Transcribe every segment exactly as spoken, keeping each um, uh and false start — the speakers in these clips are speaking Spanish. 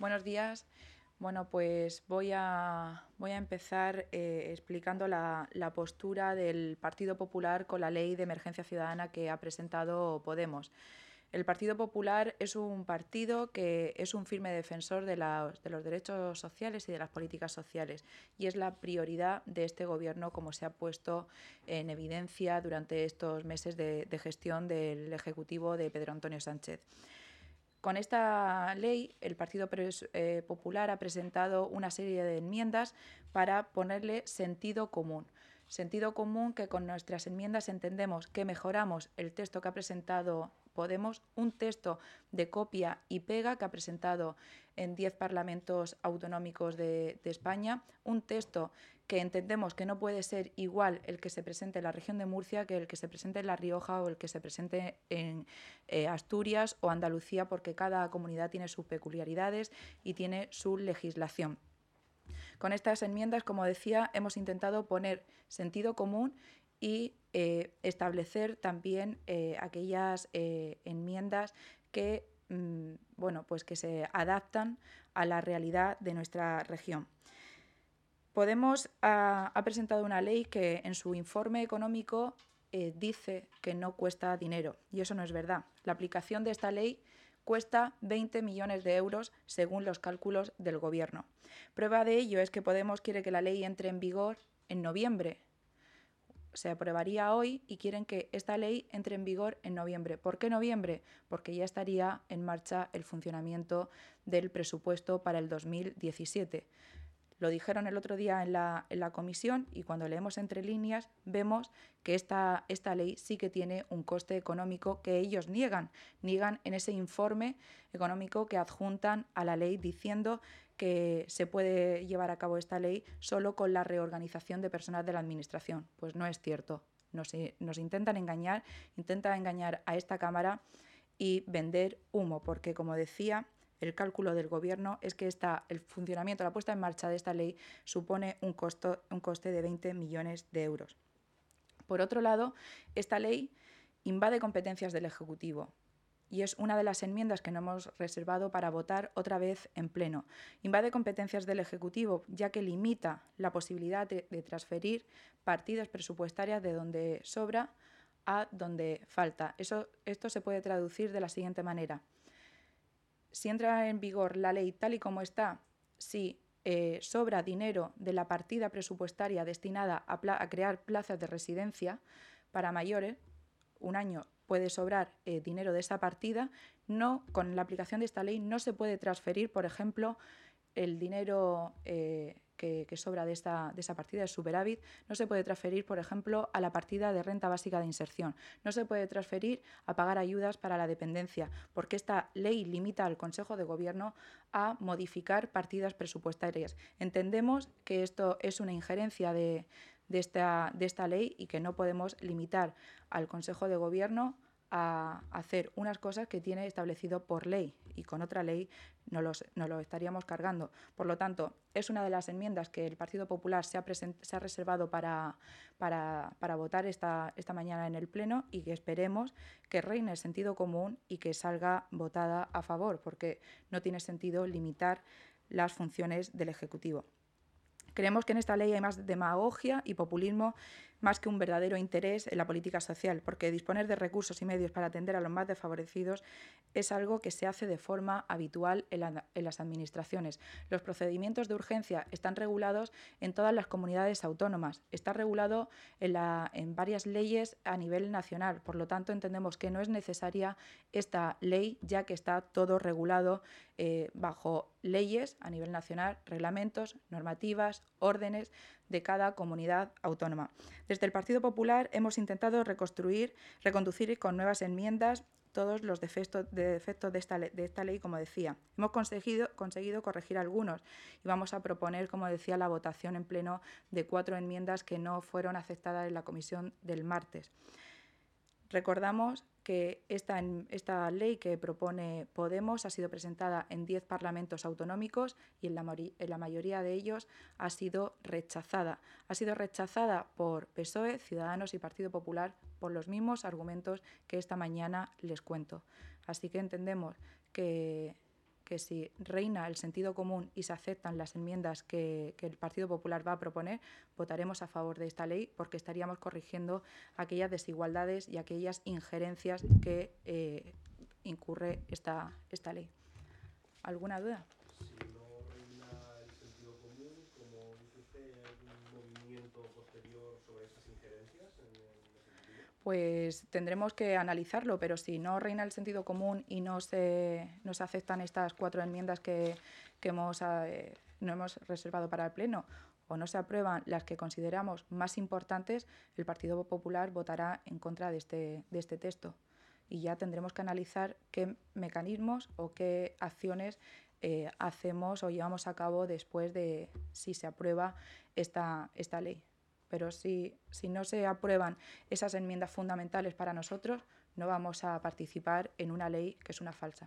Buenos días. Bueno, pues voy a, voy a empezar eh, explicando la, la postura del Partido Popular con la Ley de Emergencia Ciudadana que ha presentado Podemos. El Partido Popular es un partido que es un firme defensor de, la, de los derechos sociales y de las políticas sociales, y es la prioridad de este Gobierno, como se ha puesto en evidencia durante estos meses de, de gestión del Ejecutivo de Pedro Antonio Sánchez. Con esta ley, el Partido Popular ha presentado una serie de enmiendas para ponerle sentido común. Sentido común que con nuestras enmiendas entendemos que mejoramos el texto que ha presentado Podemos, un texto de copia y pega que ha presentado en diez parlamentos autonómicos de, de España, un texto que entendemos que no puede ser igual el que se presente en la región de Murcia que el que se presente en La Rioja o el que se presente en eh, Asturias o Andalucía, porque cada comunidad tiene sus peculiaridades y tiene su legislación. Con estas enmiendas, como decía, hemos intentado poner sentido común y eh, establecer también eh, aquellas eh, enmiendas que, mmm, bueno, pues que se adaptan a la realidad de nuestra región. Podemos ha, ha presentado una ley que en su informe económico eh, dice que no cuesta dinero, y eso no es verdad. La aplicación de esta ley cuesta veinte millones de euros según los cálculos del Gobierno. Prueba de ello es que Podemos quiere que la ley entre en vigor en noviembre. Se aprobaría hoy y quieren que esta ley entre en vigor en noviembre. ¿Por qué noviembre? Porque ya estaría en marcha el funcionamiento del presupuesto para el dos mil diecisiete. Lo dijeron el otro día en la, en la comisión, y cuando leemos entre líneas vemos que esta, esta ley sí que tiene un coste económico que ellos niegan, niegan en ese informe económico que adjuntan a la ley, diciendo que se puede llevar a cabo esta ley solo con la reorganización de personal de la Administración. Pues no es cierto. Nos, nos intentan engañar, intentan engañar a esta Cámara y vender humo, porque, como decía, el cálculo del Gobierno es que esta, el funcionamiento, la puesta en marcha de esta ley supone un, costo, un coste de veinte millones de euros. Por otro lado, esta ley invade competencias del Ejecutivo, y es una de las enmiendas que nos hemos reservado para votar otra vez en pleno. Invade competencias del Ejecutivo, ya que limita la posibilidad de, de transferir partidas presupuestarias de donde sobra a donde falta. Eso, esto se puede traducir de la siguiente manera. Si entra en vigor la ley tal y como está, si eh, sobra dinero de la partida presupuestaria destinada a, a crear plazas de residencia para mayores, un año puede sobrar eh, dinero de esa partida, no, con la aplicación de esta ley no se puede transferir, por ejemplo, el dinero eh, que, que sobra de, esta, de esa partida, de superávit, no se puede transferir, por ejemplo, a la partida de renta básica de inserción. No se puede transferir a pagar ayudas para la dependencia, porque esta ley limita al Consejo de Gobierno a modificar partidas presupuestarias. Entendemos que esto es una injerencia de, de, esta, de esta ley y que no podemos limitar al Consejo de Gobierno a hacer unas cosas que tiene establecido por ley, y con otra ley nos, los, nos lo estaríamos cargando. Por lo tanto, es una de las enmiendas que el Partido Popular se ha, present, se ha reservado para, para, para votar esta, esta mañana en el Pleno, y que esperemos que reine el sentido común y que salga votada a favor, porque no tiene sentido limitar las funciones del Ejecutivo. Creemos que en esta ley hay más demagogia y populismo más que un verdadero interés en la política social, porque disponer de recursos y medios para atender a los más desfavorecidos es algo que se hace de forma habitual en, la, en las administraciones. Los procedimientos de urgencia están regulados en todas las comunidades autónomas, está regulado en, la, en varias leyes a nivel nacional, por lo tanto entendemos que no es necesaria esta ley, ya que está todo regulado eh, bajo leyes a nivel nacional, reglamentos, normativas, órdenes de cada comunidad autónoma. Desde el Partido Popular hemos intentado reconstruir, reconducir con nuevas enmiendas todos los defectos de, defectos de, esta, de esta ley, como decía. Hemos conseguido, conseguido corregir algunos y vamos a proponer, como decía, la votación en pleno de cuatro enmiendas que no fueron aceptadas en la comisión del martes. Recordamos que esta, esta ley que propone Podemos ha sido presentada en diez parlamentos autonómicos y en la, en la mayoría de ellos ha sido rechazada. Ha sido rechazada por P S O E, Ciudadanos y Partido Popular por los mismos argumentos que esta mañana les cuento. Así que entendemos que, que si reina el sentido común y se aceptan las enmiendas que, que el Partido Popular va a proponer, votaremos a favor de esta ley porque estaríamos corrigiendo aquellas desigualdades y aquellas injerencias que eh, incurre esta, esta ley. ¿Alguna duda? Si no reina el sentido común, como dice usted, ¿hay algún movimiento posterior sobre esas injerencias en el Ejecutivo? Pues tendremos que analizarlo, pero si no reina el sentido común y no se, no se aceptan estas cuatro enmiendas que, que hemos, eh, no hemos reservado para el Pleno, o no se aprueban las que consideramos más importantes, el Partido Popular votará en contra de este, de este texto. Y ya tendremos que analizar qué mecanismos o qué acciones eh, hacemos o llevamos a cabo después de si se aprueba esta, esta ley. Pero si, si no se aprueban esas enmiendas fundamentales para nosotros, no vamos a participar en una ley que es una falsa.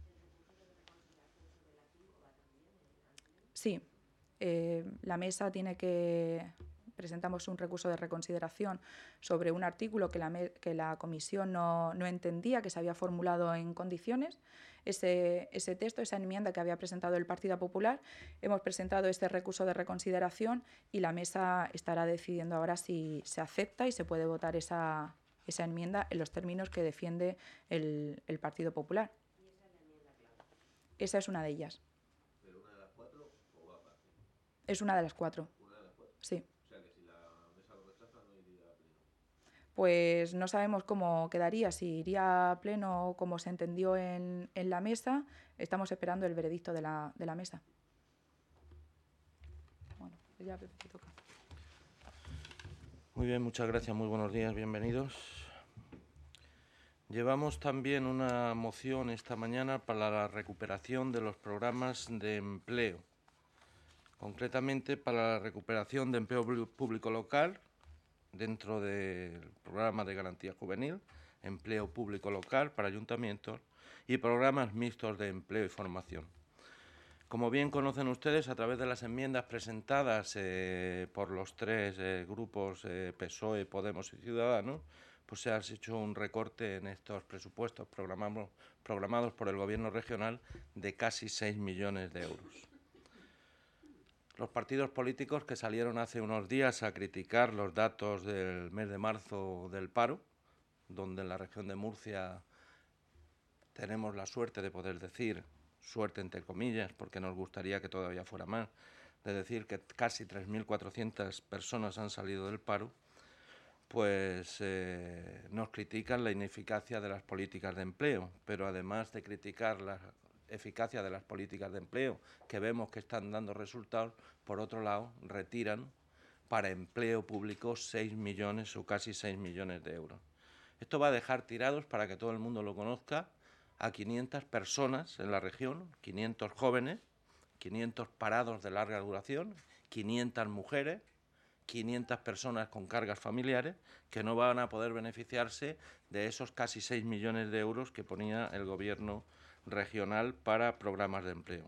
Sí, eh, la mesa tiene que... Presentamos un recurso de reconsideración sobre un artículo que la, que la comisión no, no entendía, que se había formulado en condiciones. Ese, ese texto, esa enmienda que había presentado el Partido Popular, hemos presentado este recurso de reconsideración y la mesa estará decidiendo ahora si se acepta y se puede votar esa, esa enmienda en los términos que defiende el, el Partido Popular. ¿Y esa es la enmienda clave? Esa es una de ellas. ¿Pero una de las cuatro o va aparte? Es una de las cuatro. ¿Una de las cuatro? Sí. O sea que si la mesa lo rechaza no iría a pleno. Pues no sabemos cómo quedaría, si iría a pleno como se entendió en, en la mesa. Estamos esperando el veredicto de la, de la mesa. Bueno, ya Pepe, te toca. Muy bien, muchas gracias, muy buenos días, bienvenidos. Llevamos también una moción esta mañana para la recuperación de los programas de empleo, concretamente para la recuperación de empleo público local dentro del programa de garantía juvenil, empleo público local para ayuntamientos y programas mixtos de empleo y formación. Como bien conocen ustedes, a través de las enmiendas presentadas eh, por los tres eh, grupos eh, P S O E, Podemos y Ciudadanos, pues se ha hecho un recorte en estos presupuestos programados, programados por el Gobierno regional de casi seis millones de euros. Los partidos políticos que salieron hace unos días a criticar los datos del mes de marzo del paro, donde en la región de Murcia tenemos la suerte de poder decir, suerte entre comillas, porque nos gustaría que todavía fuera más, de decir que casi tres mil cuatrocientas personas han salido del paro, pues eh, nos critican la ineficacia de las políticas de empleo, pero además de criticar la eficacia de las políticas de empleo, que vemos que están dando resultados, por otro lado, retiran para empleo público seis millones o casi seis millones de euros. Esto va a dejar tirados, para que todo el mundo lo conozca, a quinientas personas en la región, quinientos jóvenes, quinientos parados de larga duración, quinientas mujeres, quinientas personas con cargas familiares que no van a poder beneficiarse de esos casi seis millones de euros que ponía el Gobierno regional para programas de empleo.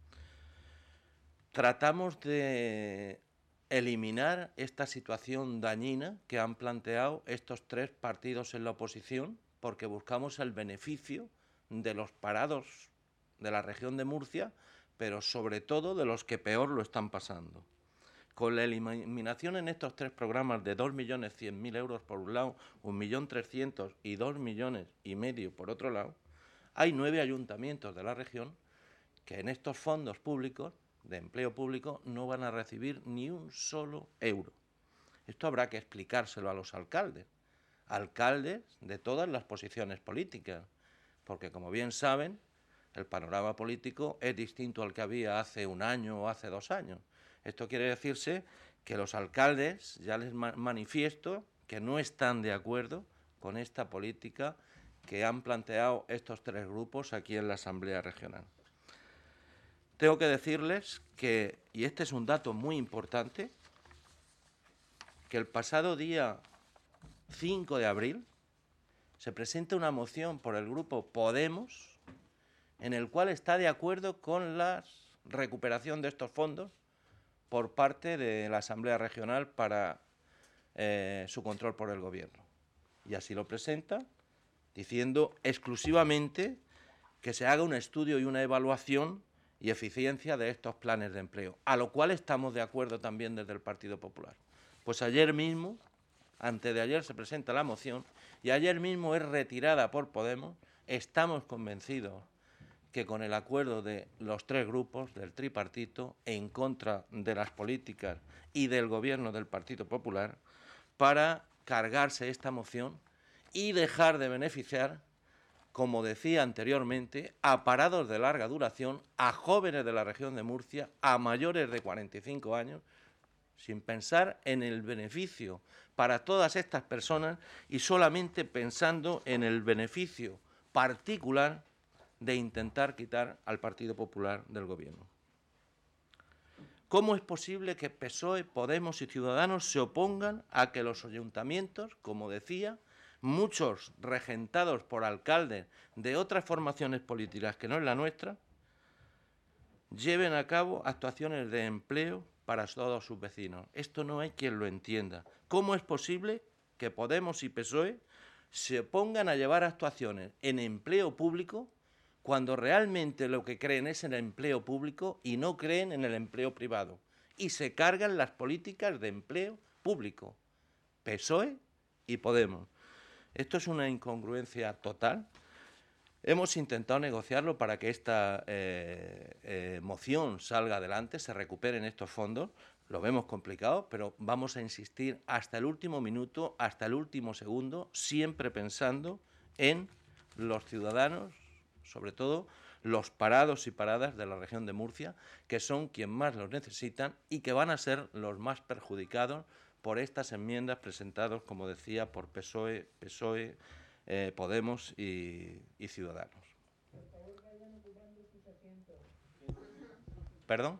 Tratamos de eliminar esta situación dañina que han planteado estos tres partidos en la oposición, porque buscamos el beneficio de los parados de la región de Murcia, pero sobre todo de los que peor lo están pasando. Con la eliminación en estos tres programas de dos millones cien mil euros por un lado, un millón trescientos y dos millones y medio por otro lado, hay nueve ayuntamientos de la región que en estos fondos públicos, de empleo público, no van a recibir ni un solo euro. Esto habrá que explicárselo a los alcaldes, alcaldes de todas las posiciones políticas, porque como bien saben, el panorama político es distinto al que había hace un año o hace dos años. Esto quiere decirse que los alcaldes, ya les manifiesto, que no están de acuerdo con esta política que han planteado estos tres grupos aquí en la Asamblea Regional. Tengo que decirles que, y este es un dato muy importante, que el pasado día cinco de abril se presenta una moción por el grupo Podemos en el cual está de acuerdo con la recuperación de estos fondos por parte de la Asamblea Regional para eh, su control por el Gobierno. Y así lo presenta, diciendo exclusivamente que se haga un estudio y una evaluación y eficiencia de estos planes de empleo, a lo cual estamos de acuerdo también desde el Partido Popular. Pues ayer mismo, antes de ayer se presenta la moción y ayer mismo es retirada por Podemos. Estamos convencidos que con el acuerdo de los tres grupos del tripartito en contra de las políticas y del gobierno del Partido Popular, para cargarse esta moción y dejar de beneficiar, como decía anteriormente, a parados de larga duración, a jóvenes de la región de Murcia, a mayores de cuarenta y cinco años, sin pensar en el beneficio para todas estas personas y solamente pensando en el beneficio particular de intentar quitar al Partido Popular del gobierno. ¿Cómo es posible que P S O E, Podemos y Ciudadanos se opongan a que los ayuntamientos, como decía, muchos regentados por alcaldes de otras formaciones políticas que no es la nuestra, lleven a cabo actuaciones de empleo para todos sus vecinos? Esto no hay quien lo entienda. ¿Cómo es posible que Podemos y P S O E se opongan a llevar actuaciones en empleo público cuando realmente lo que creen es en el empleo público y no creen en el empleo privado? Y se cargan las políticas de empleo público, P S O E y Podemos. Esto es una incongruencia total. Hemos intentado negociarlo para que esta eh, eh, moción salga adelante, se recuperen estos fondos. Lo vemos complicado, pero vamos a insistir hasta el último minuto, hasta el último segundo, siempre pensando en los ciudadanos, sobre todo los parados y paradas de la región de Murcia, que son quien más los necesitan y que van a ser los más perjudicados por estas enmiendas presentadas, como decía, por P S O E, P S O E, eh, Podemos y, y Ciudadanos. ¿Perdón?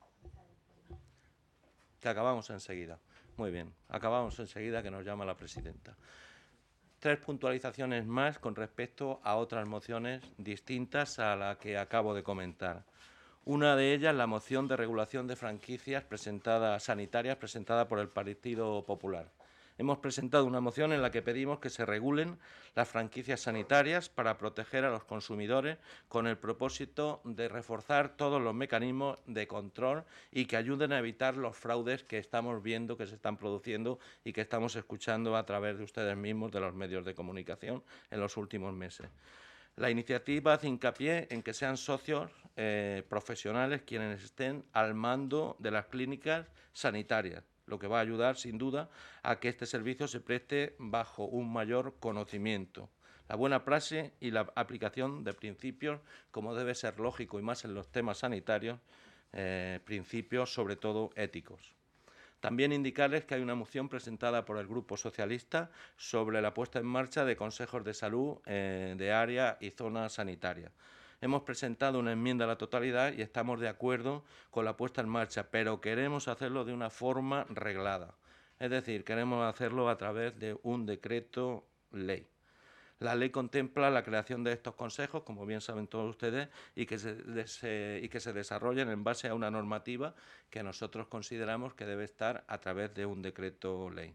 Que acabamos enseguida. Muy bien, acabamos enseguida, que nos llama la presidenta. Tres puntualizaciones más con respecto a otras mociones distintas a la que acabo de comentar. Una de ellas, la moción de regulación de franquicias presentada, sanitarias presentada por el Partido Popular. Hemos presentado una moción en la que pedimos que se regulen las franquicias sanitarias para proteger a los consumidores, con el propósito de reforzar todos los mecanismos de control y que ayuden a evitar los fraudes que estamos viendo que se están produciendo y que estamos escuchando a través de ustedes mismos, de los medios de comunicación, en los últimos meses. La iniciativa hace hincapié en que sean socios eh, profesionales quienes estén al mando de las clínicas sanitarias, lo que va a ayudar, sin duda, a que este servicio se preste bajo un mayor conocimiento, la buena praxis y la aplicación de principios, como debe ser lógico y más en los temas sanitarios, eh, principios sobre todo éticos. También indicarles que hay una moción presentada por el Grupo Socialista sobre la puesta en marcha de consejos de salud eh, de área y zona sanitaria. Hemos presentado una enmienda a la totalidad y estamos de acuerdo con la puesta en marcha, pero queremos hacerlo de una forma reglada. Es decir, queremos hacerlo a través de un decreto ley. La ley contempla la creación de estos consejos, como bien saben todos ustedes, y que se, se, y que se desarrollen en base a una normativa que nosotros consideramos que debe estar a través de un decreto ley.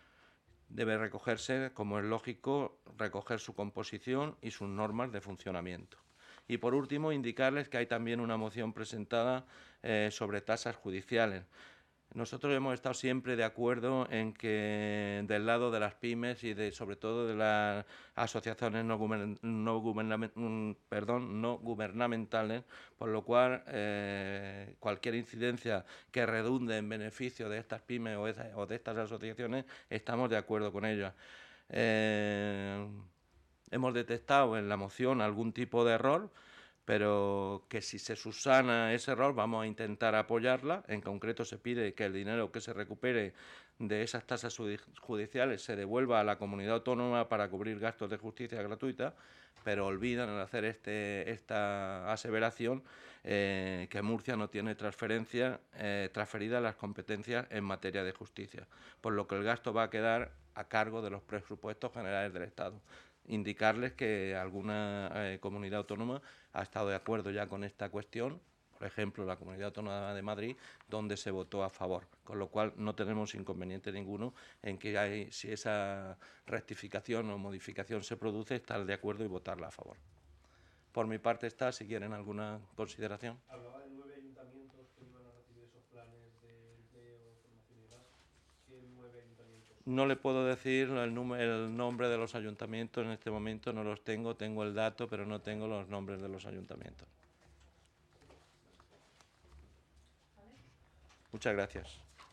Debe recogerse, como es lógico, recoger su composición y sus normas de funcionamiento. Y, por último, indicarles que hay también una moción presentada eh, sobre tasas judiciales. Nosotros hemos estado siempre de acuerdo en que del lado de las pymes y de, sobre todo de las asociaciones no, gubern no, gubernament perdón, no gubernamentales, por lo cual eh, cualquier incidencia que redunde en beneficio de estas pymes o de, o de estas asociaciones, estamos de acuerdo con ellas. Eh, hemos detectado en la moción algún tipo de error, pero que si se subsana ese error vamos a intentar apoyarla. En concreto se pide que el dinero que se recupere de esas tasas judiciales se devuelva a la comunidad autónoma para cubrir gastos de justicia gratuita, pero olvidan al hacer este, esta aseveración eh, que Murcia no tiene transferencia, eh, transferida las competencias en materia de justicia, por lo que el gasto va a quedar a cargo de los presupuestos generales del Estado. Indicarles que alguna eh, comunidad autónoma ha estado de acuerdo ya con esta cuestión, por ejemplo, la Comunidad Autónoma de Madrid, donde se votó a favor, con lo cual no tenemos inconveniente ninguno en que hay, si esa rectificación o modificación se produce, estar de acuerdo y votarla a favor. Por mi parte está, si quieren alguna consideración. Hablaba de nueve ayuntamientos que iban a recibir esos planes de empleo, formación y demás. ¿Qué nueve ayuntamientos? No le puedo decir el, el nombre de los ayuntamientos en este momento, no los tengo, tengo el dato, pero no tengo los nombres de los ayuntamientos. Muchas gracias.